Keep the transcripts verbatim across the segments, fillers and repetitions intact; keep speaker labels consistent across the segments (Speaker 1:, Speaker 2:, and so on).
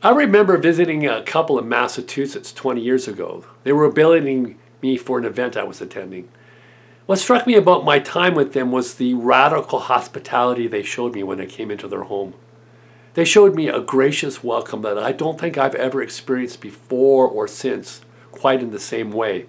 Speaker 1: I remember visiting a couple in Massachusetts twenty years ago. They were billeting me for an event I was attending. What struck me about my time with them was the radical hospitality they showed me when I came into their home. They showed me a gracious welcome that I don't think I've ever experienced before or since, quite in the same way.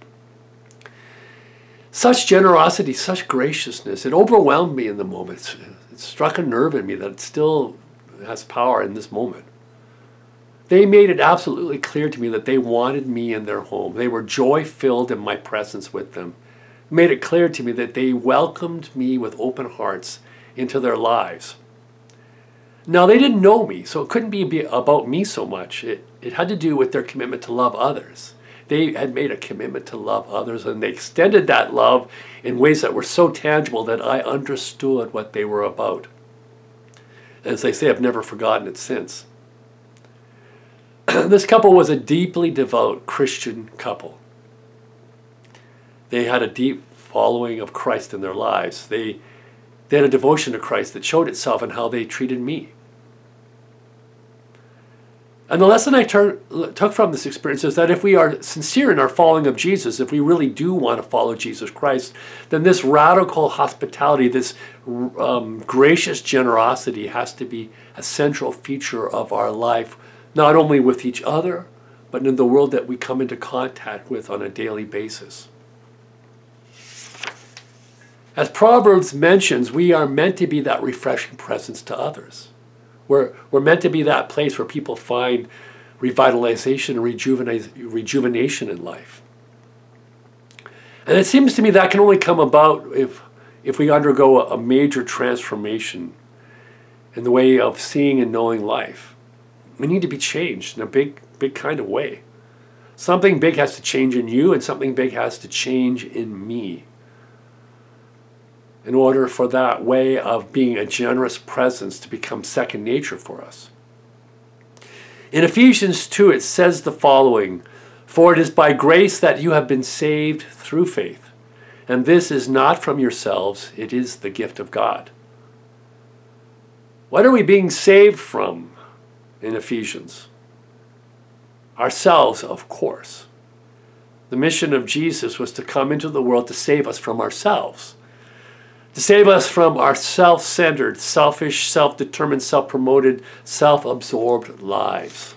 Speaker 1: Such generosity, such graciousness, it overwhelmed me in the moment. It struck a nerve in me that it still has power in this moment. They made it absolutely clear to me that they wanted me in their home. They were joy-filled in my presence with them. It made it clear to me that they welcomed me with open hearts into their lives. Now, they didn't know me, so it couldn't be about me so much. It, it had to do with their commitment to love others. They had made a commitment to love others, and they extended that love in ways that were so tangible that I understood what they were about. As they say, I've never forgotten it since. This couple was a deeply devout Christian couple. They had a deep following of Christ in their lives. They, they had a devotion to Christ that showed itself in how they treated me. And the lesson I tur- took from this experience is that if we are sincere in our following of Jesus, if we really do want to follow Jesus Christ, then this radical hospitality, this um, gracious generosity has to be a central feature of our life, not only with each other, but in the world that we come into contact with on a daily basis. As Proverbs mentions, we are meant to be that refreshing presence to others. We're, we're meant to be that place where people find revitalization and rejuvenate, rejuvenation in life. And it seems to me that can only come about if, if we undergo a, a major transformation in the way of seeing and knowing life. We need to be changed in a big, big kind of way. Something big has to change in you, and something big has to change in me, in order for that way of being a generous presence to become second nature for us. In Ephesians two, it says the following, "For it is by grace that you have been saved through faith, and this is not from yourselves, it is the gift of God." What are we being saved from in Ephesians? Ourselves, of course. The mission of Jesus was to come into the world to save us from ourselves, to save us from our self-centered, selfish, self-determined, self-promoted, self-absorbed lives.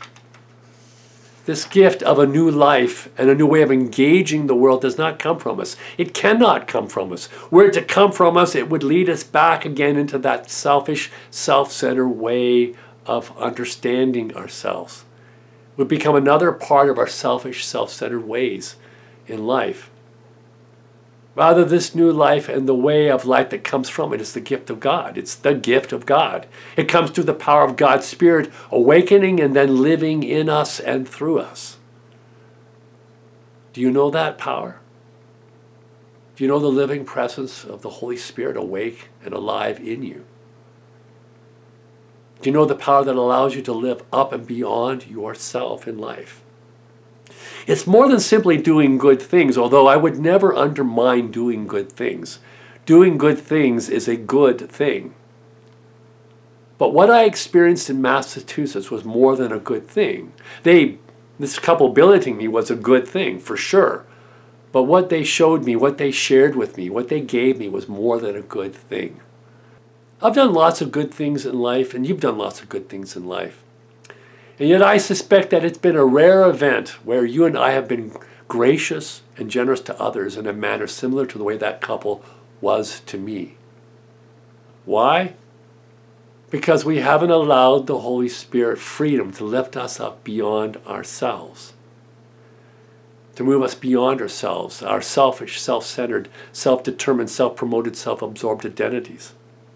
Speaker 1: This gift of a new life and a new way of engaging the world does not come from us. It cannot come from us. Were it to come from us, it would lead us back again into that selfish, self-centered way of understanding ourselves. It would become another part of our selfish, self-centered ways in life. Rather, this new life and the way of life that comes from it is the gift of God. It's the gift of God. It comes through the power of God's Spirit awakening and then living in us and through us. Do you know that power? Do you know the living presence of the Holy Spirit awake and alive in you? Do you know the power that allows you to live up and beyond yourself in life? It's more than simply doing good things, although I would never undermine doing good things. Doing good things is a good thing. But what I experienced in Massachusetts was more than a good thing. They, this couple billeting me was a good thing, for sure. But what they showed me, what they shared with me, what they gave me was more than a good thing. I've done lots of good things in life, and you've done lots of good things in life. And yet I suspect that it's been a rare event where you and I have been gracious and generous to others in a manner similar to the way that couple was to me. Why? Because we haven't allowed the Holy Spirit freedom to lift us up beyond ourselves, to move us beyond ourselves, our selfish, self-centered, self-determined, self-promoted, self-absorbed identities.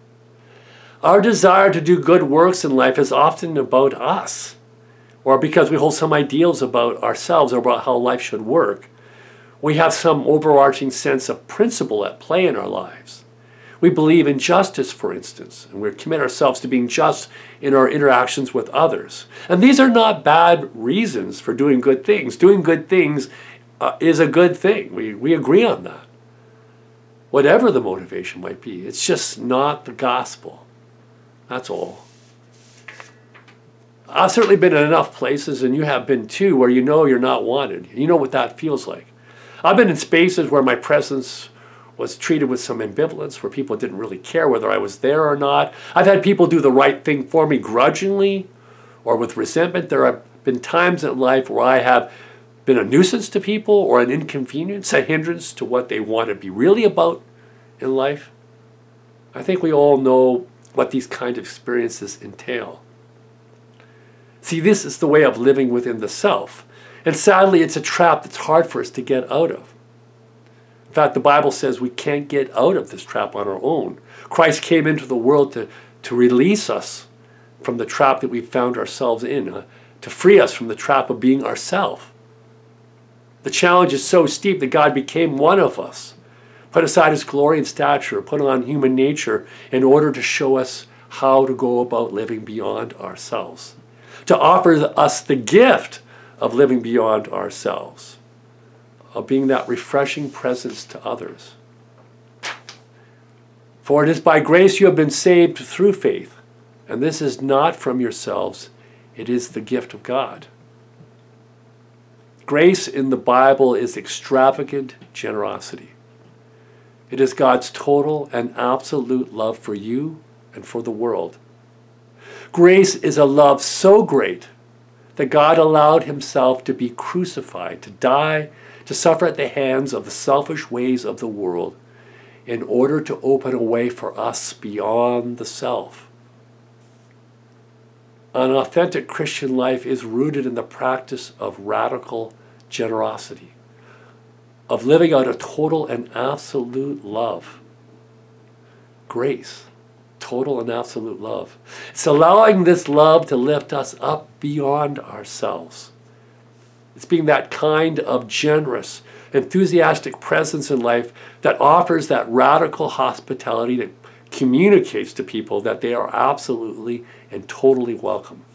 Speaker 1: Our desire to do good works in life is often about us, or because we hold some ideals about ourselves or about how life should work. We have some overarching sense of principle at play in our lives. We believe in justice, for instance, and we commit ourselves to being just in our interactions with others. And these are not bad reasons for doing good things. Doing good things uh, is a good thing. We, we agree on that. Whatever the motivation might be, it's just not the gospel. That's all. I've certainly been in enough places, and you have been too, where you know you're not wanted. You know what that feels like. I've been in spaces where my presence was treated with some ambivalence, where people didn't really care whether I was there or not. I've had people do the right thing for me grudgingly or with resentment. There have been times in life where I have been a nuisance to people or an inconvenience, a hindrance to what they want to be really about in life. I think we all know what these kind of experiences entail. See, this is the way of living within the self. And sadly, it's a trap that's hard for us to get out of. In fact, the Bible says we can't get out of this trap on our own. Christ came into the world to, to release us from the trap that we found ourselves in, uh, to free us from the trap of being ourself. The challenge is so steep that God became one of us, put aside his glory and stature, put on human nature in order to show us how to go about living beyond ourselves, to offer us the gift of living beyond ourselves, of being that refreshing presence to others. For it is by grace you have been saved through faith, and this is not from yourselves, it is the gift of God. Grace in the Bible is extravagant generosity. It is God's total and absolute love for you and for the world. Grace is a love so great that God allowed himself to be crucified, to die, to suffer at the hands of the selfish ways of the world in order to open a way for us beyond the self. An authentic Christian life is rooted in the practice of radical generosity, of living out a total and absolute love. Grace, total and absolute love. It's allowing this love to lift us up beyond ourselves. It's being that kind of generous, enthusiastic presence in life that offers that radical hospitality that communicates to people that they are absolutely and totally welcome.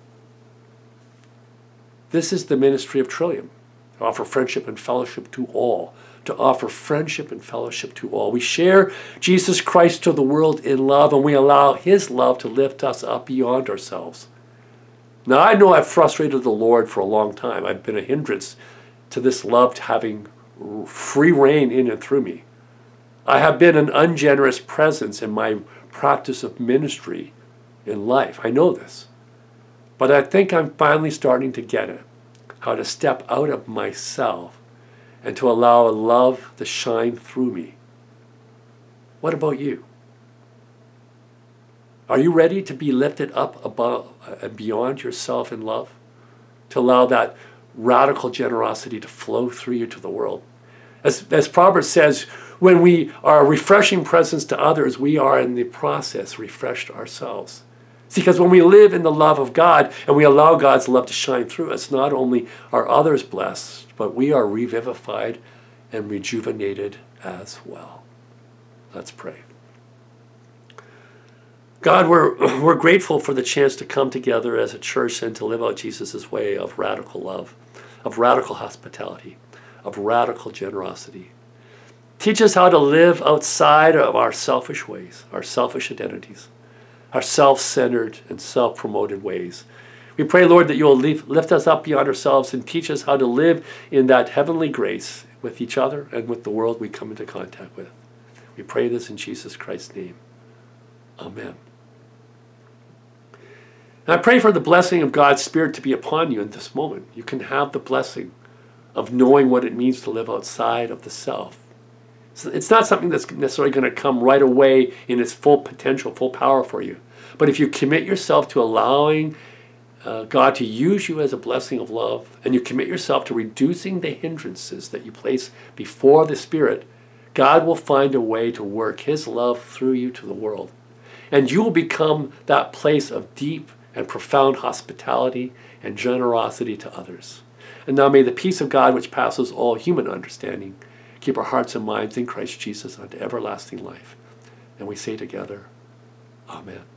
Speaker 1: This is the ministry of Trillium, to offer friendship and fellowship to all, to offer friendship and fellowship to all. We share Jesus Christ to the world in love, and we allow his love to lift us up beyond ourselves. Now, I know I've frustrated the Lord for a long time. I've been a hindrance to this love having free reign in and through me. I have been an ungenerous presence in my practice of ministry in life. I know this. But I think I'm finally starting to get it, how to step out of myself and to allow love to shine through me. What about you? Are you ready to be lifted up above and beyond yourself in love? To allow that radical generosity to flow through you to the world? As, as Proverbs says, when we are a refreshing presence to others, we are in the process refreshed ourselves. See, because when we live in the love of God and we allow God's love to shine through us, not only are others blessed, but we are revivified and rejuvenated as well. Let's pray. God, we're, we're grateful for the chance to come together as a church and to live out Jesus' way of radical love, of radical hospitality, of radical generosity. Teach us how to live outside of our selfish ways, our selfish identities, our self-centered and self-promoted ways. We pray, Lord, that you will lift us up beyond ourselves and teach us how to live in that heavenly grace with each other and with the world we come into contact with. We pray this in Jesus Christ's name. Amen. And I pray for the blessing of God's Spirit to be upon you in this moment. You can have the blessing of knowing what it means to live outside of the self. So it's not something that's necessarily going to come right away in its full potential, full power for you. But if you commit yourself to allowing uh, God to use you as a blessing of love, and you commit yourself to reducing the hindrances that you place before the Spirit, God will find a way to work his love through you to the world. And you will become that place of deep and profound hospitality and generosity to others. And now may the peace of God, which passes all human understanding, keep our hearts and minds in Christ Jesus unto everlasting life. And we say together, Amen.